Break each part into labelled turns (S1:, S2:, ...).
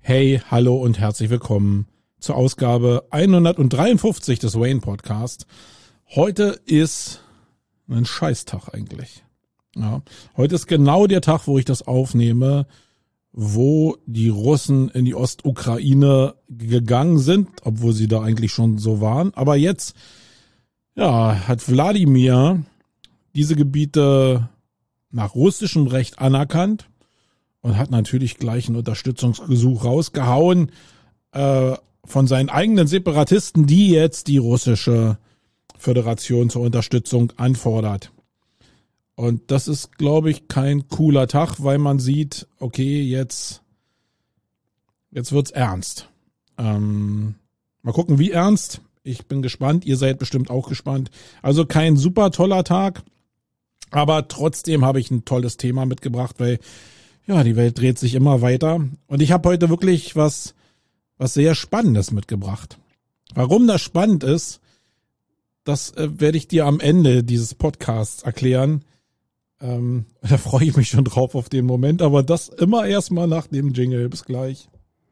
S1: Hey, hallo und herzlich willkommen zur Ausgabe 153 des Wayne Podcast. Heute ist ein Scheißtag eigentlich. Ja, heute ist genau der Tag, wo ich das aufnehme, wo die Russen in die Ostukraine gegangen sind, obwohl sie da eigentlich schon so waren. Aber jetzt, hat Wladimir diese Gebiete nach russischem Recht anerkannt und hat natürlich gleich einen Unterstützungsgesuch rausgehauen von seinen eigenen Separatisten, die jetzt die russische Föderation zur Unterstützung anfordert. Und das ist, glaube ich, kein cooler Tag, weil man sieht, okay, jetzt wird's ernst. Mal gucken, wie ernst. Ich bin gespannt. Ihr seid bestimmt auch gespannt. Also kein super toller Tag, aber trotzdem habe ich ein tolles Thema mitgebracht, weil die Welt dreht sich immer weiter. Und ich habe heute wirklich was sehr Spannendes mitgebracht. Warum das spannend ist, das werde ich dir am Ende dieses Podcasts erklären. Da freue ich mich schon drauf auf den Moment, aber das immer erstmal nach dem Jingle. Bis gleich.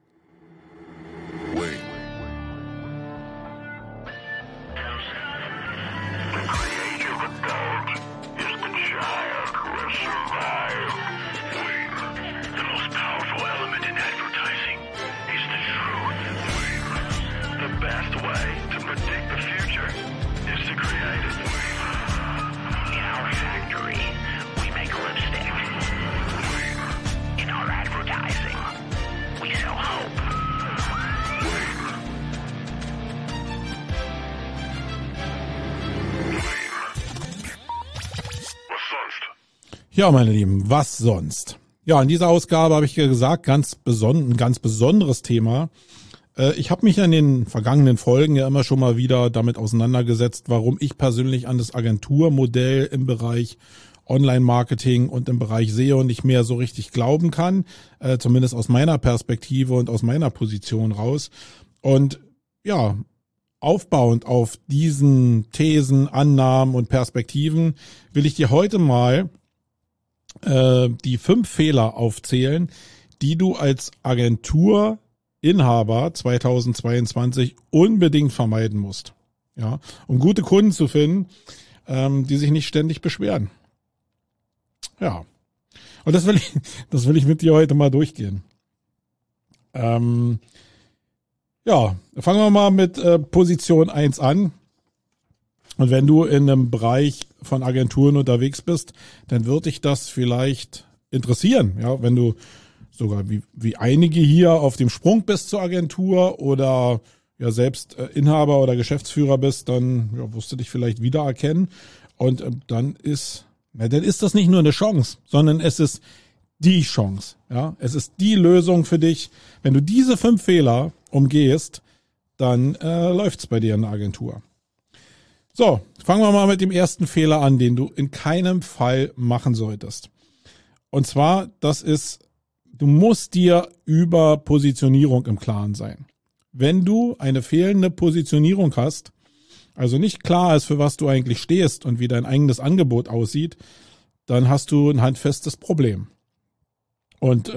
S1: Ja, meine Lieben, was sonst? Ja, in dieser Ausgabe habe ich ja gesagt, ein ganz besonderes Thema. Ich habe mich in den vergangenen Folgen ja immer schon mal wieder damit auseinandergesetzt, warum ich persönlich an das Agenturmodell im Bereich Online-Marketing und im Bereich SEO nicht mehr so richtig glauben kann, zumindest aus meiner Perspektive und aus meiner Position raus. Und ja, aufbauend auf diesen Thesen, Annahmen und Perspektiven will ich dir heute mal die 5 Fehler aufzählen, die du als Agenturinhaber 2022 unbedingt vermeiden musst. Ja, um gute Kunden zu finden, die sich nicht ständig beschweren. Ja. Und das will ich mit dir heute mal durchgehen. Fangen wir mal mit Position 1 an. Und wenn du in einem Bereich von Agenturen unterwegs bist, dann wird dich das vielleicht interessieren. Ja, wenn du sogar wie einige hier auf dem Sprung bist zur Agentur oder ja selbst Inhaber oder Geschäftsführer bist, dann wirst du dich vielleicht wiedererkennen. Und dann ist das nicht nur eine Chance, sondern es ist die Chance. Ja, es ist die Lösung für dich. Wenn du diese 5 Fehler umgehst, dann läuft's bei dir in der Agentur. So, fangen wir mal mit dem ersten Fehler an, den du in keinem Fall machen solltest. Und zwar, du musst dir über Positionierung im Klaren sein. Wenn du eine fehlende Positionierung hast, also nicht klar ist, für was du eigentlich stehst und wie dein eigenes Angebot aussieht, dann hast du ein handfestes Problem. Und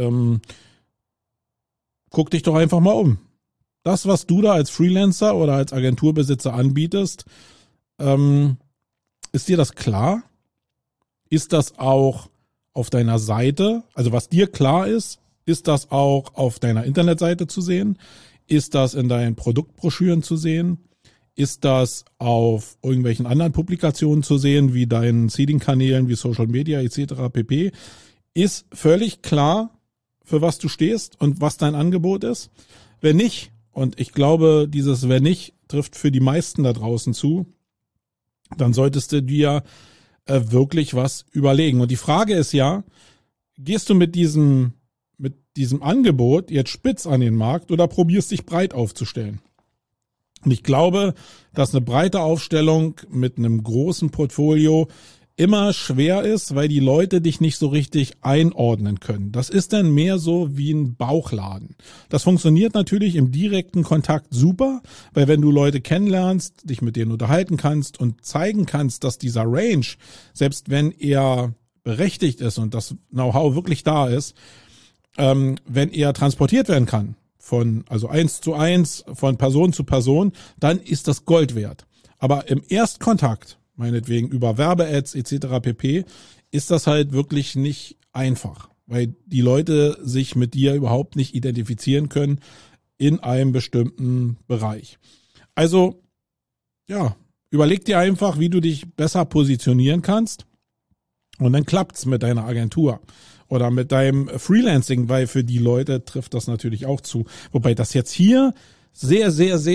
S1: guck dich doch einfach mal um. Das, was du da als Freelancer oder als Agenturbesitzer anbietest, ist dir das klar? Ist das auch auf deiner Seite? Also was dir klar ist das auch auf deiner Internetseite zu sehen? Ist das in deinen Produktbroschüren zu sehen? Ist das auf irgendwelchen anderen Publikationen zu sehen, wie deinen Seeding-Kanälen, wie Social Media etc. pp? Ist völlig klar, für was du stehst und was dein Angebot ist? Wenn nicht, und ich glaube, dieses wenn nicht trifft für die meisten da draußen zu, dann solltest du dir wirklich was überlegen. Und die Frage ist ja, gehst du mit diesem Angebot jetzt spitz an den Markt oder probierst dich breit aufzustellen? Und ich glaube, dass eine breite Aufstellung mit einem großen Portfolio immer schwer ist, weil die Leute dich nicht so richtig einordnen können. Das ist dann mehr so wie ein Bauchladen. Das funktioniert natürlich im direkten Kontakt super, weil wenn du Leute kennenlernst, dich mit denen unterhalten kannst und zeigen kannst, dass dieser Range, selbst wenn er berechtigt ist und das Know-how wirklich da ist, wenn er transportiert werden kann, also 1:1 von Person zu Person, dann ist das Gold wert. Aber im Erstkontakt, meinetwegen über Werbe-Ads etc. pp., ist das halt wirklich nicht einfach, weil die Leute sich mit dir überhaupt nicht identifizieren können in einem bestimmten Bereich. Also, ja, überleg dir einfach, wie du dich besser positionieren kannst und dann klappt's mit deiner Agentur oder mit deinem Freelancing, weil für die Leute trifft das natürlich auch zu. Wobei das jetzt hier sehr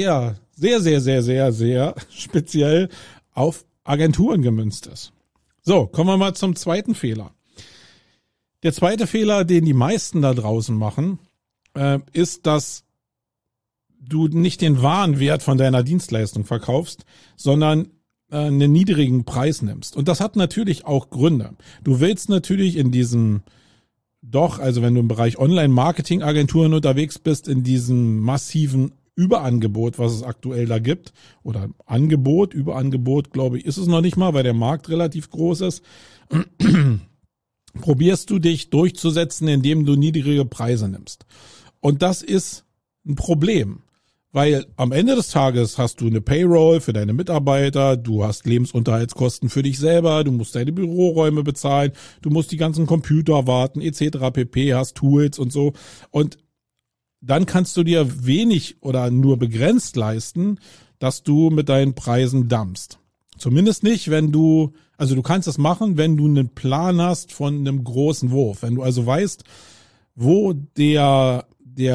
S1: speziell auf Agenturen gemünzt ist. So, kommen wir mal zum zweiten Fehler. Der zweite Fehler, den die meisten da draußen machen, ist, dass du nicht den wahren Wert von deiner Dienstleistung verkaufst, sondern einen niedrigen Preis nimmst. Und das hat natürlich auch Gründe. Du willst natürlich in diesem also wenn du im Bereich Online-Marketing-Agenturen unterwegs bist, in diesem massiven Überangebot, was es aktuell da gibt, oder Überangebot, glaube ich, ist es noch nicht mal, weil der Markt relativ groß ist, probierst du dich durchzusetzen, indem du niedrige Preise nimmst. Und das ist ein Problem, weil am Ende des Tages hast du eine Payroll für deine Mitarbeiter, du hast Lebensunterhaltskosten für dich selber, du musst deine Büroräume bezahlen, du musst die ganzen Computer warten, etc. pp, hast Tools und so. Und dann kannst du dir wenig oder nur begrenzt leisten, dass du mit deinen Preisen dumpst. Zumindest nicht, du kannst das machen, wenn du einen Plan hast von einem großen Wurf. Wenn du also weißt, wo der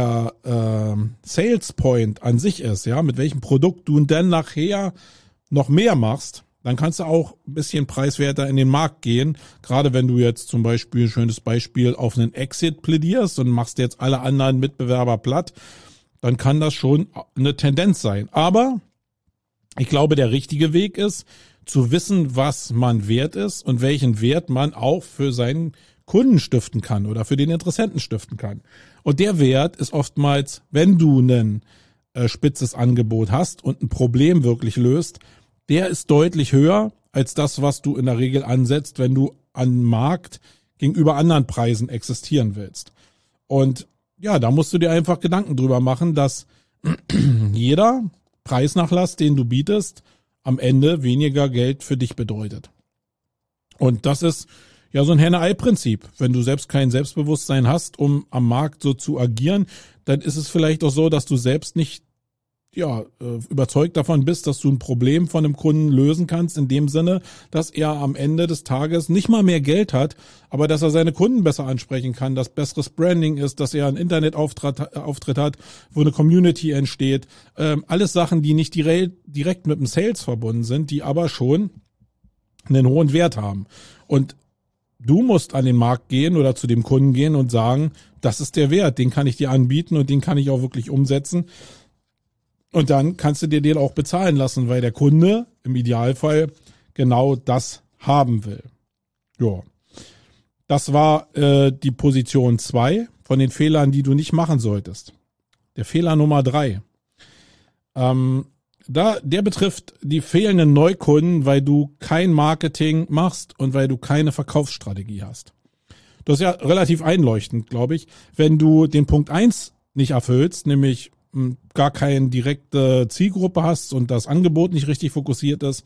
S1: Sales Point an sich ist, ja, mit welchem Produkt du dann nachher noch mehr machst, dann kannst du auch ein bisschen preiswerter in den Markt gehen. Gerade wenn du jetzt zum Beispiel, schönes Beispiel, auf einen Exit plädierst und machst jetzt alle anderen Mitbewerber platt, dann kann das schon eine Tendenz sein. Aber ich glaube, der richtige Weg ist, zu wissen, was man wert ist und welchen Wert man auch für seinen Kunden stiften kann oder für den Interessenten stiften kann. Und der Wert ist oftmals, wenn du ein spitzes Angebot hast und ein Problem wirklich löst, der ist deutlich höher als das, was du in der Regel ansetzt, wenn du am Markt gegenüber anderen Preisen existieren willst. Und ja, da musst du dir einfach Gedanken drüber machen, dass jeder Preisnachlass, den du bietest, am Ende weniger Geld für dich bedeutet. Und das ist ja so ein Henne-Ei-Prinzip. Wenn du selbst kein Selbstbewusstsein hast, um am Markt so zu agieren, dann ist es vielleicht auch so, dass du selbst nicht überzeugt davon bist, dass du ein Problem von einem Kunden lösen kannst, in dem Sinne, dass er am Ende des Tages nicht mal mehr Geld hat, aber dass er seine Kunden besser ansprechen kann, dass besseres Branding ist, dass er einen Internetauftritt hat, wo eine Community entsteht. Alles Sachen, die nicht direkt mit dem Sales verbunden sind, die aber schon einen hohen Wert haben. Und du musst an den Markt gehen oder zu dem Kunden gehen und sagen, das ist der Wert, den kann ich dir anbieten und den kann ich auch wirklich umsetzen. Und dann kannst du dir den auch bezahlen lassen, weil der Kunde im Idealfall genau das haben will. Ja, das war die Position 2 von den Fehlern, die du nicht machen solltest. Der Fehler Nummer 3. Der betrifft die fehlenden Neukunden, weil du kein Marketing machst und weil du keine Verkaufsstrategie hast. Das ist ja relativ einleuchtend, glaube ich. Wenn du den Punkt 1 nicht erfüllst, nämlich gar keine direkte Zielgruppe hast und das Angebot nicht richtig fokussiert ist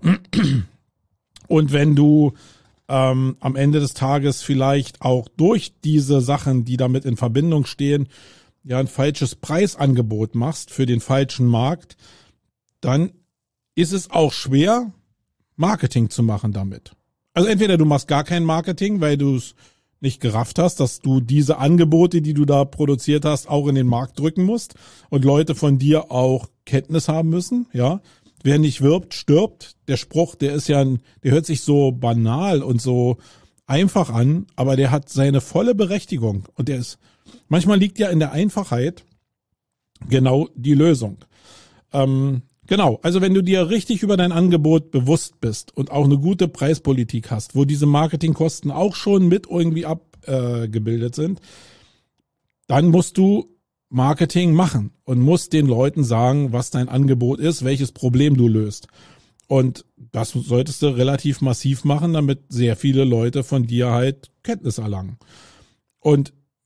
S1: und wenn du am Ende des Tages vielleicht auch durch diese Sachen, die damit in Verbindung stehen, ja ein falsches Preisangebot machst für den falschen Markt, dann ist es auch schwer, Marketing zu machen damit. Also entweder du machst gar kein Marketing, weil du es nicht gerafft hast, dass du diese Angebote, die du da produziert hast, auch in den Markt drücken musst und Leute von dir auch Kenntnis haben müssen, ja. Wer nicht wirbt, stirbt. Der Spruch, der hört sich so banal und so einfach an, aber der hat seine volle Berechtigung und manchmal liegt ja in der Einfachheit genau die Lösung. Genau, also wenn du dir richtig über dein Angebot bewusst bist und auch eine gute Preispolitik hast, wo diese Marketingkosten auch schon mit irgendwie abgebildet sind, dann musst du Marketing machen und musst den Leuten sagen, was dein Angebot ist, welches Problem du löst. Und das solltest du relativ massiv machen, damit sehr viele Leute von dir halt Kenntnis erlangen. Und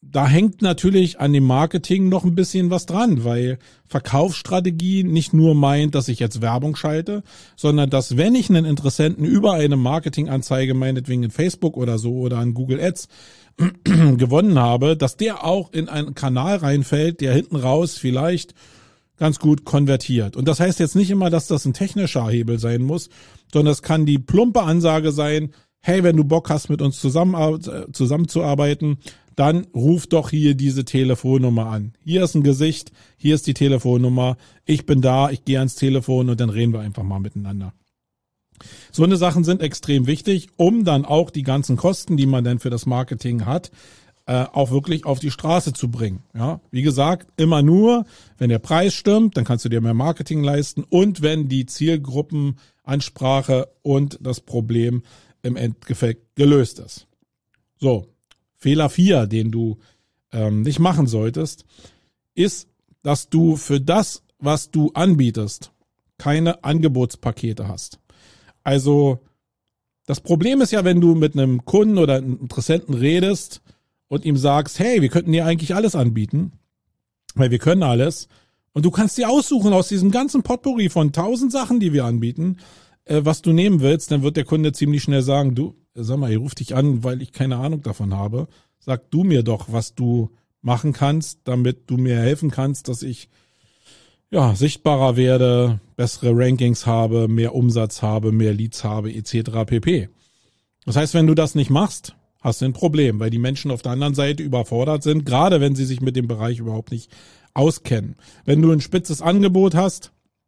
S1: da hängt natürlich an dem Marketing noch ein bisschen was dran, weil Verkaufsstrategie nicht nur meint, dass ich jetzt Werbung schalte, sondern dass, wenn ich einen Interessenten über eine Marketinganzeige, meinetwegen in Facebook oder so oder an Google Ads gewonnen habe, dass der auch in einen Kanal reinfällt, der hinten raus vielleicht ganz gut konvertiert. Und das heißt jetzt nicht immer, dass das ein technischer Hebel sein muss, sondern es kann die plumpe Ansage sein, hey, wenn du Bock hast, mit uns zusammenzuarbeiten, dann ruf doch hier diese Telefonnummer an. Hier ist ein Gesicht, hier ist die Telefonnummer, ich bin da, ich gehe ans Telefon und dann reden wir einfach mal miteinander. So eine Sachen sind extrem wichtig, um dann auch die ganzen Kosten, die man dann für das Marketing hat, auch wirklich auf die Straße zu bringen. Ja, wie gesagt, immer nur, wenn der Preis stimmt, dann kannst du dir mehr Marketing leisten und wenn die Zielgruppenansprache und das Problem im Endeffekt gelöst ist. So, Fehler 4, den du nicht machen solltest, ist, dass du für das, was du anbietest, keine Angebotspakete hast. Also das Problem ist ja, wenn du mit einem Kunden oder einem Interessenten redest und ihm sagst, hey, wir könnten dir eigentlich alles anbieten, weil wir können alles. Und du kannst dir aussuchen aus diesem ganzen Potpourri von 1000 Sachen, die wir anbieten, was du nehmen willst, dann wird der Kunde ziemlich schnell sagen, du, sag mal, ich rufe dich an, weil ich keine Ahnung davon habe. Sag du mir doch, was du machen kannst, damit du mir helfen kannst, dass ich sichtbarer werde, bessere Rankings habe, mehr Umsatz habe, mehr Leads habe, etc. pp. Das heißt, wenn du das nicht machst, hast du ein Problem, weil die Menschen auf der anderen Seite überfordert sind, gerade wenn sie sich mit dem Bereich überhaupt nicht auskennen. Wenn du ein spitzes Angebot hast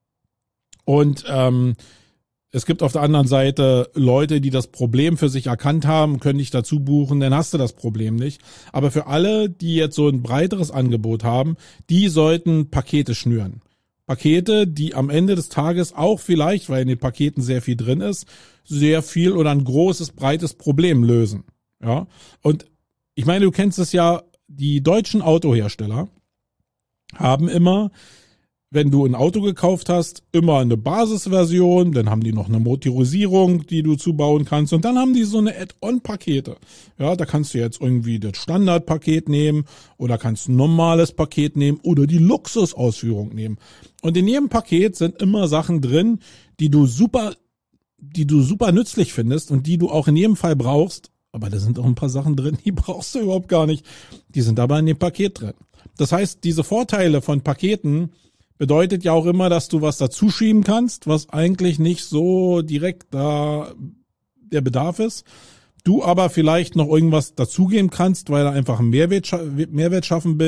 S1: und es gibt auf der anderen Seite Leute, die das Problem für sich erkannt haben, können dich dazu buchen, dann hast du das Problem nicht. Aber für alle, die jetzt so ein breiteres Angebot haben, die sollten Pakete schnüren. Pakete, die am Ende des Tages auch vielleicht, weil in den Paketen sehr viel drin ist, sehr viel oder ein großes, breites Problem lösen. Ja. Und ich meine, du kennst es ja, die deutschen Autohersteller haben immer, wenn du ein Auto gekauft hast, immer eine Basisversion, dann haben die noch eine Motorisierung, die du zubauen kannst und dann haben die so eine Add-on-Pakete. Ja, da kannst du jetzt irgendwie das Standardpaket nehmen oder kannst ein normales Paket nehmen oder die Luxusausführung nehmen. Und in jedem Paket sind immer Sachen drin, die du super nützlich findest und die du auch in jedem Fall brauchst. Aber da sind auch ein paar Sachen drin, die brauchst du überhaupt gar nicht. Die sind aber in dem Paket drin. Das heißt, diese Vorteile von Paketen bedeutet ja auch immer, dass du was dazu schieben kannst, was eigentlich nicht so direkt da der Bedarf ist. Du aber vielleicht noch irgendwas dazugeben kannst, weil du einfach einen Mehrwert schaffen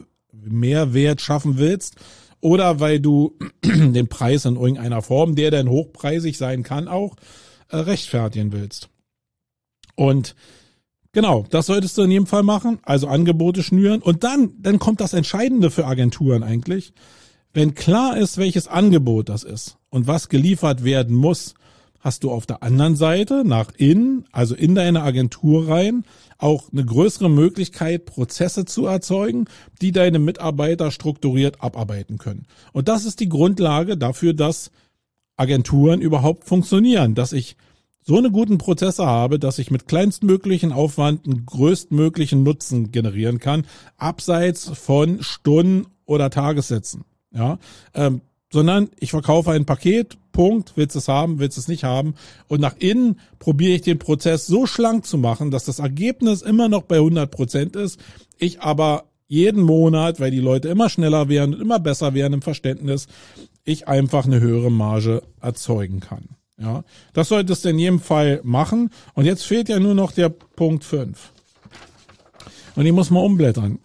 S1: willst oder weil du den Preis in irgendeiner Form, der dann hochpreisig sein kann, auch rechtfertigen willst. Und genau, das solltest du in jedem Fall machen, also Angebote schnüren. Und dann kommt das Entscheidende für Agenturen eigentlich. Wenn klar ist, welches Angebot das ist und was geliefert werden muss, hast du auf der anderen Seite nach innen, also in deine Agentur rein, auch eine größere Möglichkeit, Prozesse zu erzeugen, die deine Mitarbeiter strukturiert abarbeiten können. Und das ist die Grundlage dafür, dass Agenturen überhaupt funktionieren, dass ich so eine guten Prozesse habe, dass ich mit kleinstmöglichen Aufwand einen größtmöglichen Nutzen generieren kann, abseits von Stunden oder Tagessätzen. Ja, sondern ich verkaufe ein Paket, Punkt, willst du es haben, willst du es nicht haben. Und nach innen probiere ich den Prozess so schlank zu machen, dass das Ergebnis immer noch bei 100% ist. Ich aber jeden Monat, weil die Leute immer schneller werden und immer besser werden im Verständnis, ich einfach eine höhere Marge erzeugen kann. Ja, das solltest du in jedem Fall machen. Und jetzt fehlt ja nur noch der Punkt 5. Und ich muss mal umblättern.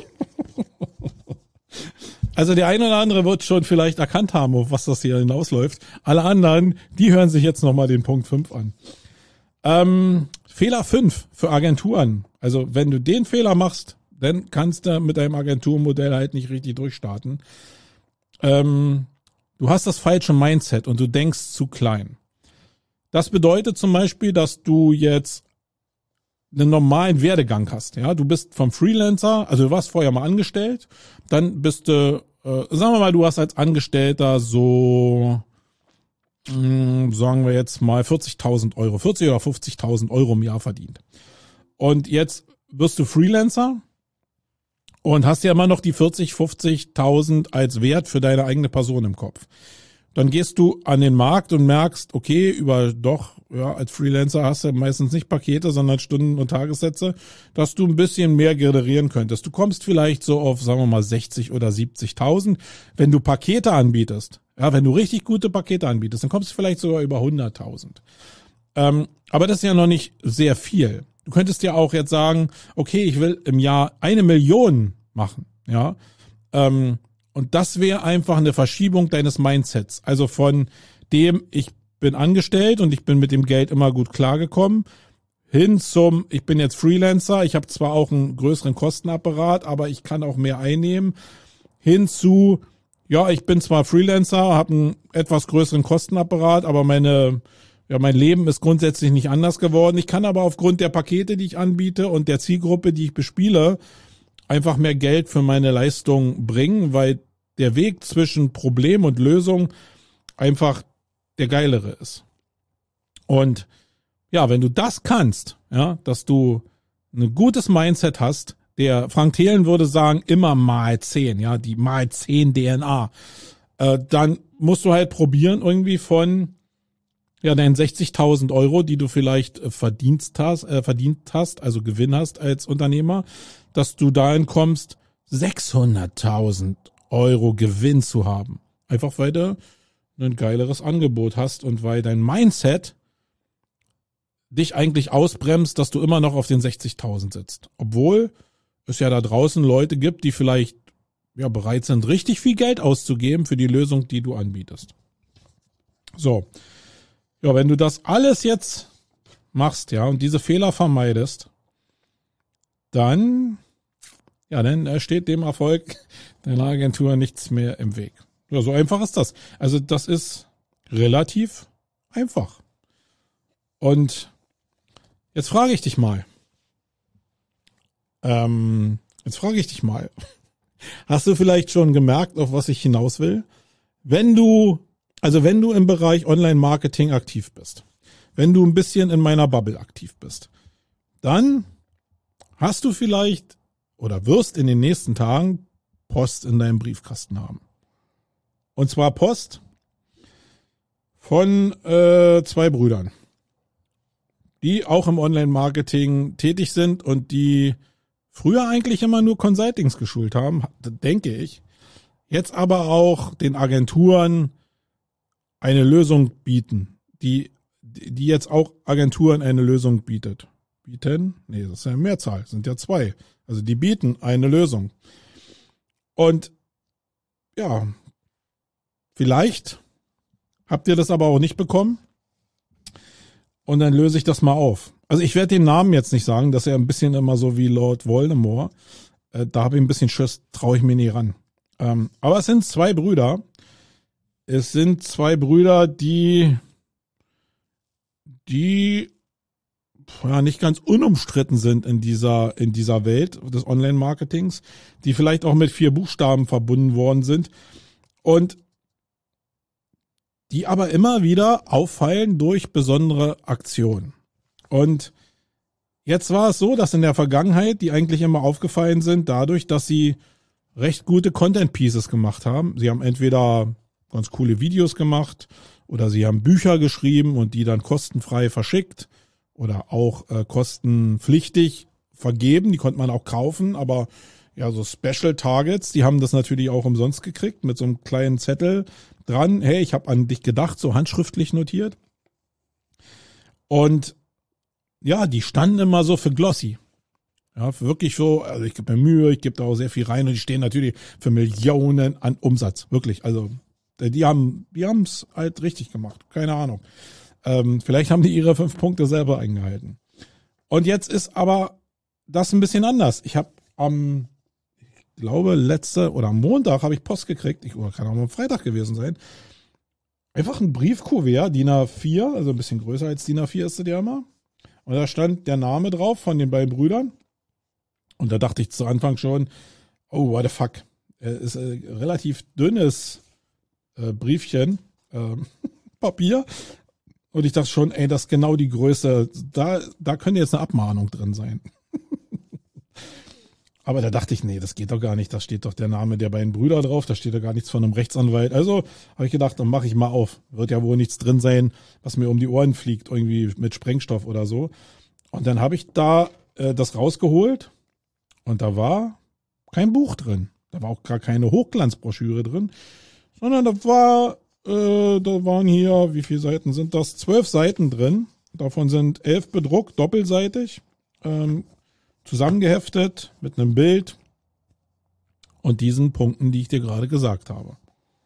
S1: Also der eine oder andere wird schon vielleicht erkannt haben, auf was das hier hinausläuft. Alle anderen, die hören sich jetzt nochmal den Punkt 5 an. Fehler 5 für Agenturen. Also wenn du den Fehler machst, dann kannst du mit deinem Agenturmodell halt nicht richtig durchstarten. Du hast das falsche Mindset und du denkst zu klein. Das bedeutet zum Beispiel, dass du jetzt einen normalen Werdegang hast. Ja, du bist vom Freelancer, also du warst vorher mal angestellt, dann bist du, sagen wir mal, du hast als Angestellter so, sagen wir jetzt mal 40.000 Euro, 40 oder 50.000 Euro im Jahr verdient. Und jetzt wirst du Freelancer und hast ja immer noch die 40, 50.000 als Wert für deine eigene Person im Kopf. Dann gehst du an den Markt und merkst, okay, als Freelancer hast du meistens nicht Pakete, sondern Stunden- und Tagessätze, dass du ein bisschen mehr generieren könntest. Du kommst vielleicht so auf, sagen wir mal, 60 oder 70.000. Wenn du Pakete anbietest, ja, wenn du richtig gute Pakete anbietest, dann kommst du vielleicht sogar über 100.000. Aber das ist ja noch nicht sehr viel. Du könntest ja auch jetzt sagen, okay, ich will im Jahr 1 Million machen, ja. Und das wäre einfach eine Verschiebung deines Mindsets. Also von dem, ich bin angestellt und ich bin mit dem Geld immer gut klargekommen, hin zum, ich bin jetzt Freelancer, ich habe zwar auch einen größeren Kostenapparat, aber ich kann auch mehr einnehmen, hin zu, ja, ich bin zwar Freelancer, habe einen etwas größeren Kostenapparat, aber mein Leben ist grundsätzlich nicht anders geworden. Ich kann aber aufgrund der Pakete, die ich anbiete und der Zielgruppe, die ich bespiele, einfach mehr Geld für meine Leistung bringen, weil der Weg zwischen Problem und Lösung einfach der geilere ist. Und ja, wenn du das kannst, ja, dass du ein gutes Mindset hast, der Frank Thelen würde sagen, immer mal 10, ja, die mal 10 DNA, dann musst du halt probieren, irgendwie von deinen 60.000 Euro, die du vielleicht verdient hast, also Gewinn hast als Unternehmer, dass du dahin kommst, 600.000 Euro Gewinn zu haben. Einfach weil du ein geileres Angebot hast und weil dein Mindset dich eigentlich ausbremst, dass du immer noch auf den 60.000 sitzt. Obwohl es ja da draußen Leute gibt, die vielleicht bereit sind, richtig viel Geld auszugeben für die Lösung, die du anbietest. So. Ja, wenn du das alles jetzt machst, ja, und diese Fehler vermeidest, dann steht dem Erfolg deiner Agentur nichts mehr im Weg. Ja, so einfach ist das. Also das ist relativ einfach. Und jetzt frage ich dich mal. Hast du vielleicht schon gemerkt, auf was ich hinaus will? Wenn du im Bereich Online-Marketing aktiv bist, wenn du ein bisschen in meiner Bubble aktiv bist, dann hast du vielleicht oder wirst in den nächsten Tagen Post in deinem Briefkasten haben. Und zwar Post von 2 Brüdern, die auch im Online-Marketing tätig sind und die früher eigentlich immer nur Consultings geschult haben, denke ich, jetzt aber auch den Agenturen eine Lösung bieten, die jetzt auch Agenturen eine Lösung bieten? Nee, das ist ja eine Mehrzahl, das sind ja 2. Also die bieten eine Lösung. Und ja, vielleicht habt ihr das aber auch nicht bekommen. Und dann löse ich das mal auf. Also ich werde den Namen jetzt nicht sagen, das ist ja ein bisschen immer so wie Lord Voldemort. Da habe ich ein bisschen Schiss, traue ich mir nie ran. Aber es sind 2 Brüder. Es sind 2 Brüder, die nicht ganz unumstritten sind in dieser Welt des Online-Marketings, die vielleicht auch mit 4 Buchstaben verbunden worden sind und die aber immer wieder auffallen durch besondere Aktionen. Und jetzt war es so, dass in der Vergangenheit die eigentlich immer aufgefallen sind dadurch, dass sie recht gute Content-Pieces gemacht haben. Sie haben entweder ganz coole Videos gemacht oder sie haben Bücher geschrieben und die dann kostenfrei verschickt oder auch kostenpflichtig vergeben. Die konnte man auch kaufen, aber ja, so Special Targets, die haben das natürlich auch umsonst gekriegt mit so einem kleinen Zettel dran. Hey, ich habe an dich gedacht, so handschriftlich notiert. Und ja, die standen immer so für Glossy. Ja, wirklich so, also ich gebe mir Mühe, ich gebe da auch sehr viel rein und die stehen natürlich für Millionen an Umsatz. Wirklich, also die haben es halt richtig gemacht. Keine Ahnung. Vielleicht haben die ihre 5 Punkte selber eingehalten. Und jetzt ist aber das ein bisschen anders. Ich habe ich glaube, am Montag habe ich Post gekriegt, oder kann auch mal am Freitag gewesen sein. Einfach ein Briefkuvert, DIN A4, also ein bisschen größer als DIN A4 ist das ja immer. Und da stand der Name drauf von den beiden Brüdern. Und da dachte ich zu Anfang schon, oh, what the fuck. Ist ein relativ dünnes Briefchen, Papier. Und ich dachte schon, ey, das ist genau die Größe. Da könnte jetzt eine Abmahnung drin sein. Aber da dachte ich, nee, das geht doch gar nicht. Da steht doch der Name der beiden Brüder drauf. Da steht doch gar nichts von einem Rechtsanwalt. Also habe ich gedacht, dann mache ich mal auf. Wird ja wohl nichts drin sein, was mir um die Ohren fliegt, irgendwie mit Sprengstoff oder so. Und dann habe ich da das rausgeholt und da war kein Buch drin. Da war auch gar keine Hochglanzbroschüre drin, sondern da waren hier, wie viele Seiten sind das? 12 Seiten drin. Davon sind 11 bedruckt, doppelseitig. Zusammengeheftet mit einem Bild und diesen Punkten, die ich dir gerade gesagt habe.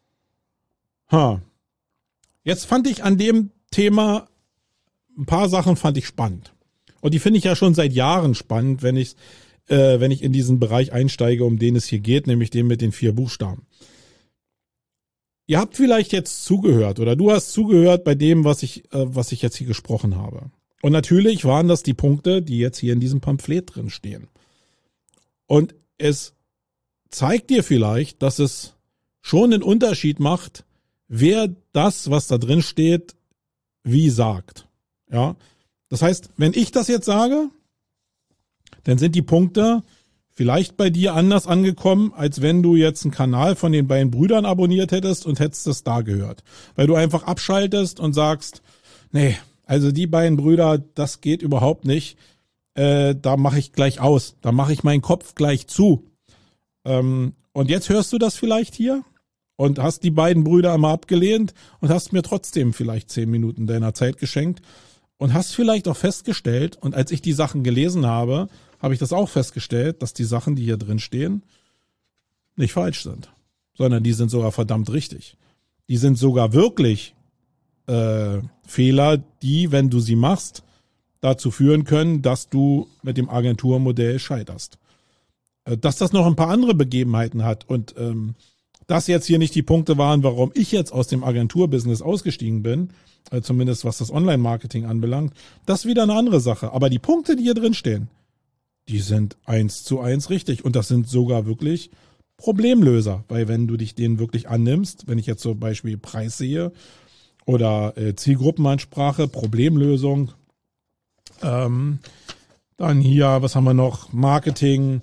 S1: Jetzt fand ich an dem Thema ein paar Sachen fand ich spannend. Und die finde ich ja schon seit Jahren spannend, wenn ich in diesen Bereich einsteige, um den es hier geht, nämlich den mit den 4 Buchstaben. Ihr habt vielleicht jetzt zugehört oder du hast zugehört bei dem, was ich jetzt hier gesprochen habe. Und natürlich waren das die Punkte, die jetzt hier in diesem Pamphlet drin stehen. Und es zeigt dir vielleicht, dass es schon einen Unterschied macht, wer das, was da drin steht, wie sagt. Ja, das heißt, wenn ich das jetzt sage, dann sind die Punkte vielleicht bei dir anders angekommen, als wenn du jetzt einen Kanal von den beiden Brüdern abonniert hättest und hättest das da gehört. Weil du einfach abschaltest und sagst, nee, also die beiden Brüder, das geht überhaupt nicht. Da mache ich gleich aus. Da mache ich meinen Kopf gleich zu. Und jetzt hörst du das vielleicht hier und hast die beiden Brüder einmal abgelehnt und hast mir trotzdem vielleicht 10 Minuten deiner Zeit geschenkt und hast vielleicht auch festgestellt, und als ich die Sachen gelesen habe, habe ich das auch festgestellt, dass die Sachen, die hier drin stehen, nicht falsch sind, sondern die sind sogar verdammt richtig. Die sind sogar wirklich Fehler, die, wenn du sie machst, dazu führen können, dass du mit dem Agenturmodell scheiterst. Dass das noch ein paar andere Begebenheiten hat und das jetzt hier nicht die Punkte waren, warum ich jetzt aus dem Agenturbusiness ausgestiegen bin, zumindest was das Online-Marketing anbelangt, das ist wieder eine andere Sache. Aber die Punkte, die hier drin stehen, die sind 1:1 richtig und das sind sogar wirklich Problemlöser, weil wenn du dich denen wirklich annimmst, wenn ich jetzt zum Beispiel Preis sehe, oder Zielgruppenansprache, Problemlösung. Dann hier, was haben wir noch? Marketing,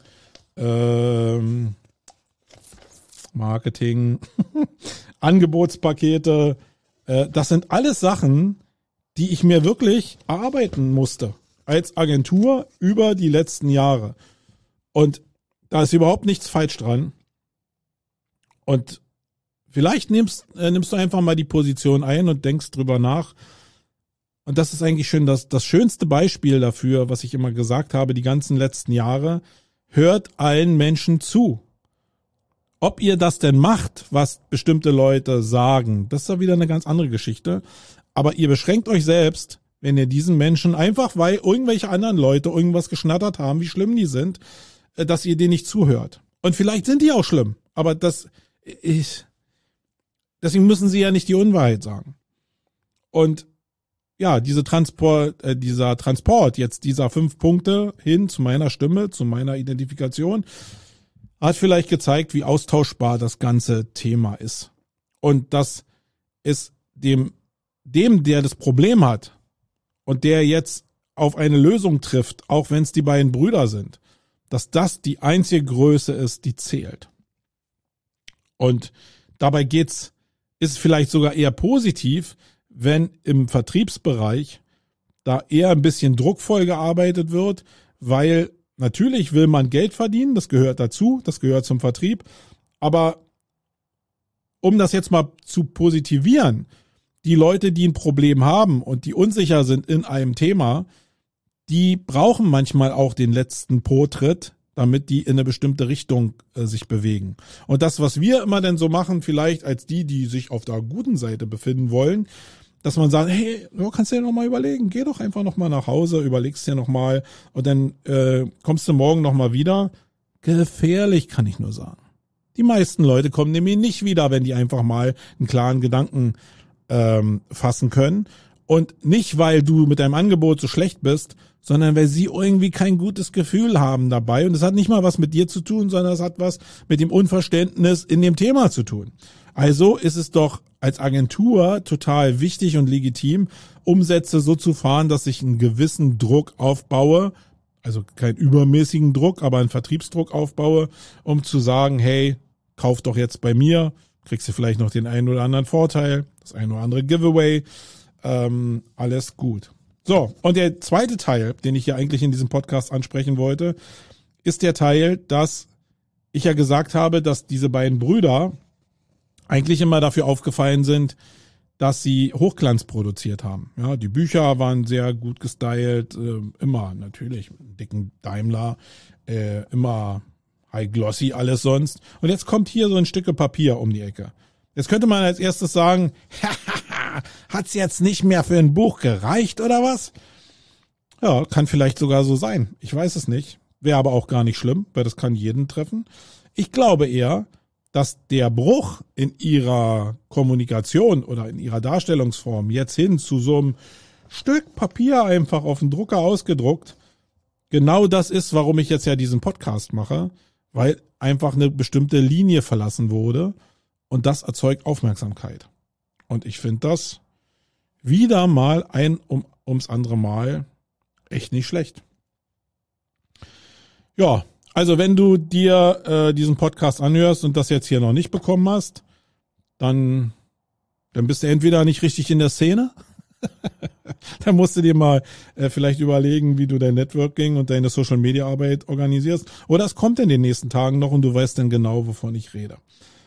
S1: Angebotspakete. Das sind alles Sachen, die ich mir wirklich erarbeiten musste als Agentur über die letzten Jahre. Und da ist überhaupt nichts falsch dran. Und vielleicht nimmst du einfach mal die Position ein und denkst drüber nach. Und das ist eigentlich schön, das schönste Beispiel dafür, was ich immer gesagt habe, die ganzen letzten Jahre. Hört allen Menschen zu. Ob ihr das denn macht, was bestimmte Leute sagen, das ist ja wieder eine ganz andere Geschichte. Aber ihr beschränkt euch selbst, wenn ihr diesen Menschen einfach, weil irgendwelche anderen Leute irgendwas geschnattert haben, wie schlimm die sind, dass ihr denen nicht zuhört. Und vielleicht sind die auch schlimm, aber deswegen müssen sie ja nicht die Unwahrheit sagen. Und ja, dieser Transport jetzt dieser 5 Punkte hin zu meiner Stimme, zu meiner Identifikation, hat vielleicht gezeigt, wie austauschbar das ganze Thema ist. Und dass es dem, der das Problem hat und der jetzt auf eine Lösung trifft, auch wenn es die beiden Brüder sind, dass das die einzige Größe ist, die zählt. Und dabei ist es vielleicht sogar eher positiv, wenn im Vertriebsbereich da eher ein bisschen druckvoll gearbeitet wird, weil natürlich will man Geld verdienen, das gehört dazu, das gehört zum Vertrieb, aber um das jetzt mal zu positivieren, die Leute, die ein Problem haben und die unsicher sind in einem Thema, die brauchen manchmal auch den letzten Po-Tritt, damit die in eine bestimmte Richtung sich bewegen. Und das, was wir immer denn so machen, vielleicht als die sich auf der guten Seite befinden wollen, dass man sagt, hey, du kannst dir noch mal überlegen, geh doch einfach noch mal nach Hause, überlegst dir noch mal und dann kommst du morgen noch mal wieder. Gefährlich, kann ich nur sagen. Die meisten Leute kommen nämlich nicht wieder, wenn die einfach mal einen klaren Gedanken fassen können. Und nicht, weil du mit deinem Angebot so schlecht bist, sondern weil sie irgendwie kein gutes Gefühl haben dabei. Und das hat nicht mal was mit dir zu tun, sondern es hat was mit dem Unverständnis in dem Thema zu tun. Also ist es doch als Agentur total wichtig und legitim, Umsätze so zu fahren, dass ich einen gewissen Druck aufbaue, also keinen übermäßigen Druck, aber einen Vertriebsdruck aufbaue, um zu sagen, hey, kauf doch jetzt bei mir, kriegst du vielleicht noch den einen oder anderen Vorteil, das ein oder andere Giveaway, alles gut. So, und der zweite Teil, den ich hier eigentlich in diesem Podcast ansprechen wollte, ist der Teil, dass ich ja gesagt habe, dass diese beiden Brüder eigentlich immer dafür aufgefallen sind, dass sie Hochglanz produziert haben. Ja, die Bücher waren sehr gut gestylt, immer natürlich mit einem dicken Daimler, immer high glossy alles sonst. Und jetzt kommt hier so ein Stück Papier um die Ecke. Jetzt könnte man als erstes sagen, hat's jetzt nicht mehr für ein Buch gereicht oder was? Ja, kann vielleicht sogar so sein. Ich weiß es nicht. Wäre aber auch gar nicht schlimm, weil das kann jeden treffen. Ich glaube eher, dass der Bruch in ihrer Kommunikation oder in ihrer Darstellungsform jetzt hin zu so einem Stück Papier einfach auf den Drucker ausgedruckt, genau das ist, warum ich jetzt ja diesen Podcast mache, weil einfach eine bestimmte Linie verlassen wurde und das erzeugt Aufmerksamkeit. Und ich finde das wieder mal ums andere Mal echt nicht schlecht. Ja, also wenn du dir diesen Podcast anhörst und das jetzt hier noch nicht bekommen hast, dann bist du entweder nicht richtig in der Szene, dann musst du dir mal vielleicht überlegen, wie du dein Networking und deine Social-Media-Arbeit organisierst. Oder es kommt in den nächsten Tagen noch und du weißt dann genau, wovon ich rede.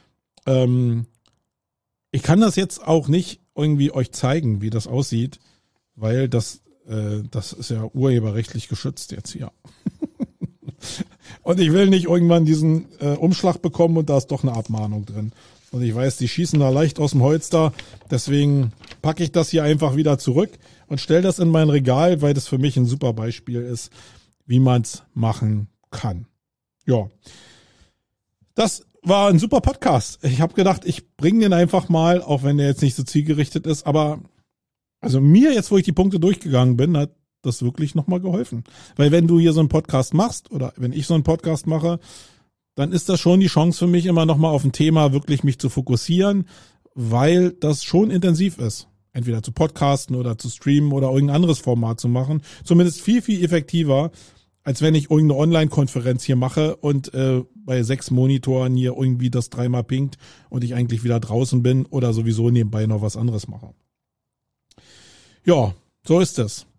S1: Ich kann das jetzt auch nicht irgendwie euch zeigen, wie das aussieht, weil das ist ja urheberrechtlich geschützt jetzt hier. Und ich will nicht irgendwann diesen Umschlag bekommen und da ist doch eine Abmahnung drin. Und ich weiß, die schießen da leicht aus dem Holster. Deswegen packe ich das hier einfach wieder zurück und stelle das in mein Regal, weil das für mich ein super Beispiel ist, wie man es machen kann. Ja, das war ein super Podcast. Ich habe gedacht, ich bringe den einfach mal, auch wenn der jetzt nicht so zielgerichtet ist. Aber also mir jetzt, wo ich die Punkte durchgegangen bin, hat das wirklich nochmal geholfen. Weil wenn du hier so einen Podcast machst oder wenn ich so einen Podcast mache, dann ist das schon die Chance für mich, immer nochmal auf ein Thema wirklich mich zu fokussieren, weil das schon intensiv ist. Entweder zu podcasten oder zu streamen oder irgendein anderes Format zu machen. Zumindest viel, viel effektiver, als wenn ich irgendeine Online-Konferenz hier mache und bei 6 Monitoren hier irgendwie das dreimal pinkt und ich eigentlich wieder draußen bin oder sowieso nebenbei noch was anderes mache. Ja, so ist es.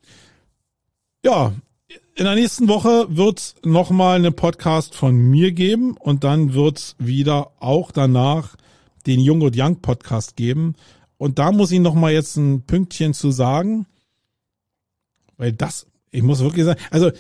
S1: Ja, in der nächsten Woche wird's nochmal einen Podcast von mir geben und dann wird's wieder auch danach den Jung und Young Podcast geben. Und da muss ich nochmal jetzt ein Pünktchen zu sagen, weil ich muss wirklich sagen, also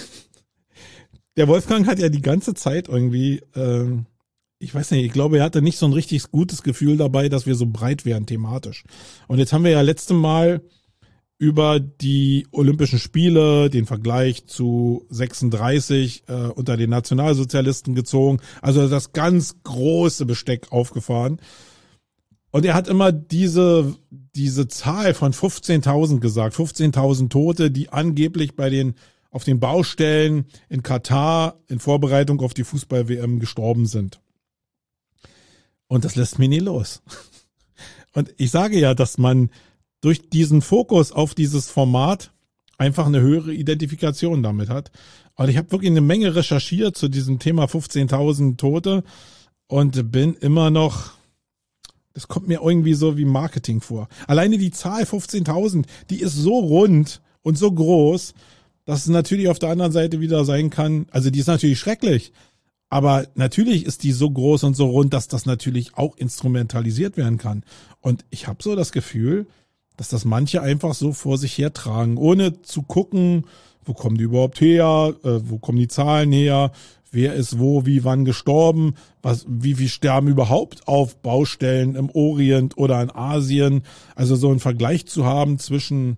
S1: der Wolfgang hat ja die ganze Zeit irgendwie, ich weiß nicht, ich glaube, er hatte nicht so ein richtig gutes Gefühl dabei, dass wir so breit wären thematisch. Und jetzt haben wir ja letzte Mal über die Olympischen Spiele, den Vergleich zu 36 unter den Nationalsozialisten gezogen, also das ganz große Besteck aufgefahren. Und er hat immer diese Zahl von 15.000 gesagt, 15.000 Tote, die angeblich auf den Baustellen in Katar in Vorbereitung auf die Fußball-WM gestorben sind. Und das lässt mich nie los. Und ich sage ja, dass man durch diesen Fokus auf dieses Format einfach eine höhere Identifikation damit hat. Und ich habe wirklich eine Menge recherchiert zu diesem Thema 15.000 Tote und bin immer noch, das kommt mir irgendwie so wie Marketing vor. Alleine die Zahl 15.000, die ist so rund und so groß, dass es natürlich auf der anderen Seite wieder sein kann, also die ist natürlich schrecklich, aber natürlich ist die so groß und so rund, dass das natürlich auch instrumentalisiert werden kann. Und ich habe so das Gefühl, dass das manche einfach so vor sich hertragen, ohne zu gucken, wo kommen die überhaupt her, wo kommen die Zahlen her, wer ist wo, wie, wann gestorben, wie sterben überhaupt auf Baustellen im Orient oder in Asien. Also so einen Vergleich zu haben zwischen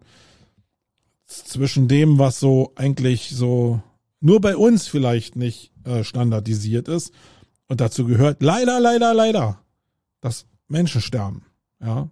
S1: dem, was so eigentlich so nur bei uns vielleicht nicht standardisiert ist. Und dazu gehört leider, dass Menschen sterben. Ja,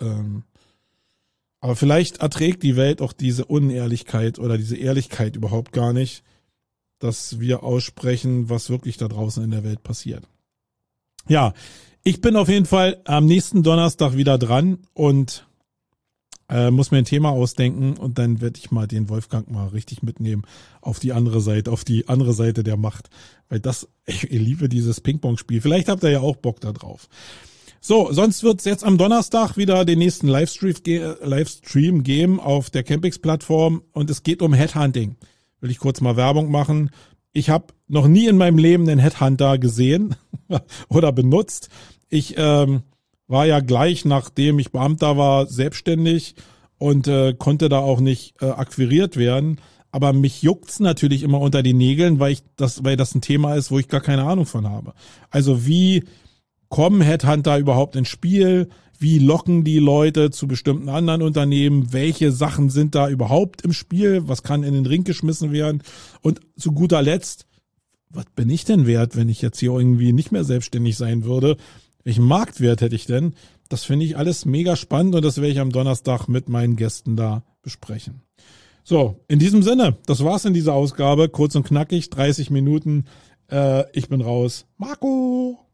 S1: aber vielleicht erträgt die Welt auch diese Unehrlichkeit oder diese Ehrlichkeit überhaupt gar nicht, dass wir aussprechen, was wirklich da draußen in der Welt passiert. Ja, ich bin auf jeden Fall am nächsten Donnerstag wieder dran und Muss mir ein Thema ausdenken und dann werde ich mal den Wolfgang mal richtig mitnehmen auf die andere Seite der Macht. Weil ich liebe dieses Ping-Pong-Spiel. Vielleicht habt ihr ja auch Bock da drauf. So, sonst wird's jetzt am Donnerstag wieder den nächsten Livestream geben auf der Campix-Plattform und es geht um Headhunting. Will ich kurz mal Werbung machen. Ich habe noch nie in meinem Leben einen Headhunter gesehen oder benutzt. Ich war ja gleich, nachdem ich Beamter war, selbstständig und konnte da auch nicht akquiriert werden. Aber mich juckt's natürlich immer unter die Nägeln, weil das ein Thema ist, wo ich gar keine Ahnung von habe. Also wie kommen Headhunter überhaupt ins Spiel? Wie locken die Leute zu bestimmten anderen Unternehmen? Welche Sachen sind da überhaupt im Spiel? Was kann in den Ring geschmissen werden? Und zu guter Letzt, was bin ich denn wert, wenn ich jetzt hier irgendwie nicht mehr selbstständig sein würde? Welchen Marktwert hätte ich denn? Das finde ich alles mega spannend und das werde ich am Donnerstag mit meinen Gästen da besprechen. So, in diesem Sinne, das war's in dieser Ausgabe. Kurz und knackig, 30 Minuten. Ich bin raus. Marco!